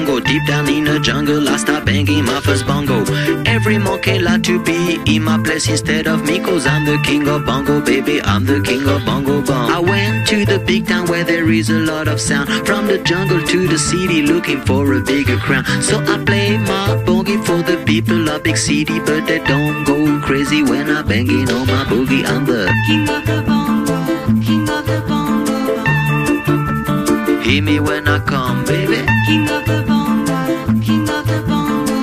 bongo. Deep down in the jungle, I start banging my first bongo. Every monkey like to be in my place instead of me, cause I'm the king of bongo, baby, I'm the king of bongo bong. I went to the big town where there is a lot of sound, from the jungle to the city looking for a bigger crown. So I play my boogie for the people of big city, but they don't go crazy when I'm banging on my boogie. I'm the king of the bongo, king of the bongo bong. Hear me when I come, baby, king of the bongo, king of the bongo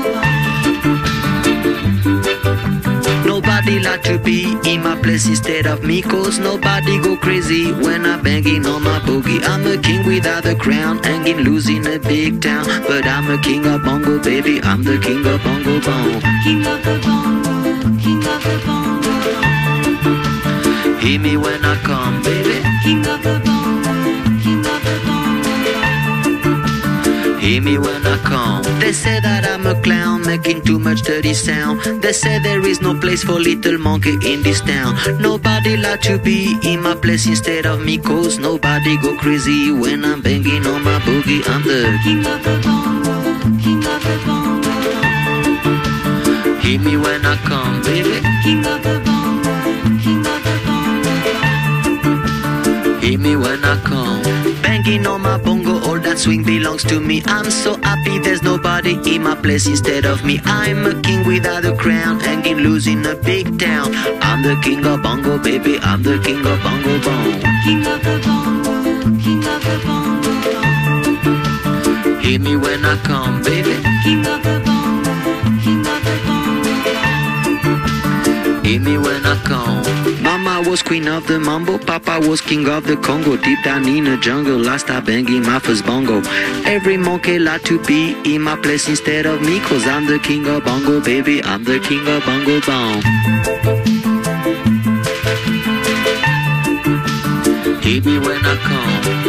bong. Nobody like to be in my place instead of me, cause nobody go crazy when I'm banging on my boogie. I'm a king without a crown, hanging loose in a big town, but I'm a king of bongo, baby, I'm the king of bongo bong. King of the bongo, king of the bongo bong. Hear me when I come, baby, king of the bongo, king of the bongo bong. Hear me when I come. They say that I'm a clown, making too much dirty sound. They say there is no place for little monkey in this town. Nobody like to be in my place instead of me, cause nobody go crazy when I'm banging on my boogie. I'm the king of the bongo, king of the bongo bong. Hear me when I come, baby, king of the bongo, king of the bongo bong. Hear me when I come. Banging on my bongo, all that swing belongs to me. I'm so happy there's nobody in my place instead of me. I'm a king without a crown, hanging loose in a big town. I'm the king of bongo, baby, I'm the king of bongo bong. King of the bongo, king of the bongo bong. Hear me when I come, baby, king of the bongo, king of the bongo bong. Hear me when I come. Mama was queen of the mambo, Papa was king of the Congo. Deep down in the jungle, I start banging my first bongo. Every monkey like to be in my place instead of me, cause I'm the king of bongo, baby, I'm the king of bongo bong. Hear me when I come.